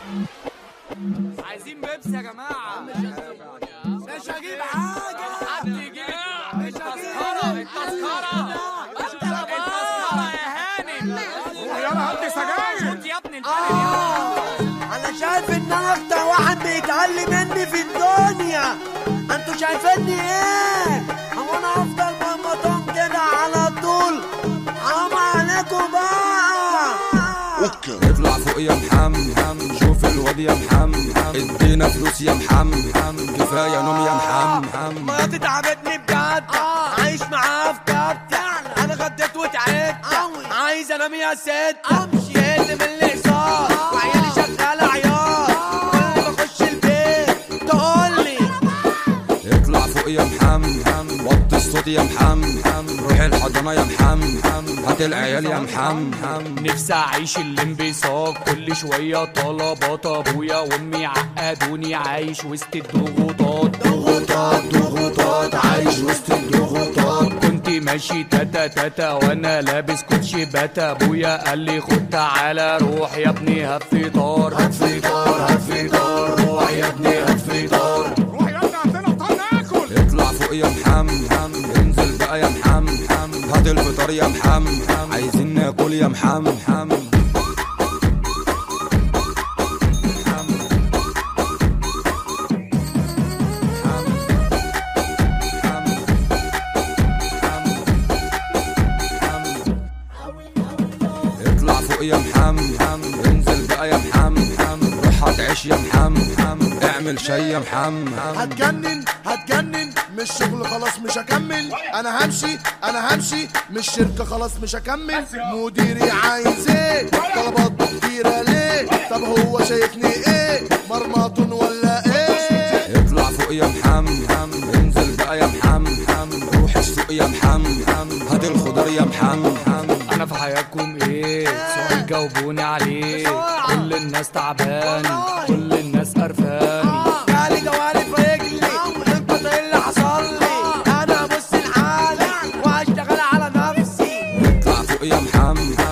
عايزين بيبسي يا جماعة. مش هجيب حاجة. حد يجيب مش هجيب التذكرة يا هانم. يلا هات سجاير. خد يا ابني البلد. انا شايف ان انا اكتر واحد بيتعلم مني في الدنيا. انتوا شايفيني ايه؟ هو انا افضل مرمطون كده على طول؟ حرام عليكم بقى. اطلع فوق يا محمد، شوف الواد يا محمد، ادينا فلوس يا محمد، كفايه نوم يا محمد. مراتي تعبتني بجد، عايش معاها في كبت. انا غديت وتعبت، عايز انام يا ست. شلت من الهزار وعيالي شغاله عيار. كل ما اخش البيت تقولي اطلع فوق يا محمد، وطي الصوت يا محمد، روح الحضانه يا محمد، هات العيال يا محمد. نفسي اعيش الانبساط، كل شويه طلبات ابويا وامي عقدوني، عايش وسط الضغوطات. ضغوطات عايش وسط الضغوطات. كنت ماشي تاتا تاتا وانا لابس كوتش باتا، ابويا قال لي خد تعالى روح يا ابني هات فطار. هات فطار، روح يا ابني هات فطار. روح يا ابني عندنا فطار ناكل. اطلع فوق يا محمد، انزل بقى يا محمد، هات الفطار يا محمد، عايزين ناكل يا محمد. اطلع فوق يا محمد، انزل بقى يا محمد، روح هتعيش يا محمد، اعمل شاي يا محمد. هتجنن مش شغل خلاص مش هكمل. انا همشي مش شركة خلاص مش هكمل. مديري عايز ايه؟ طلبات كتيرة ليه؟ طب هو شايفني ايه؟ مرمطون ولا ايه؟ اطلع فوق يا محمد، انزل بقى يا محمد، روح السوق يا محمد، هات الخضار يا محمد. انا في حياتكم ايه؟ سؤال جاوبوني عليه. كل الناس تعبان، كل الناس قرفان. جالي جوالي في رجلي، انت ايه اللي حصل لي؟ انا ابص لحالي واشتغل على نفسي. اطلع فوق يا محمد،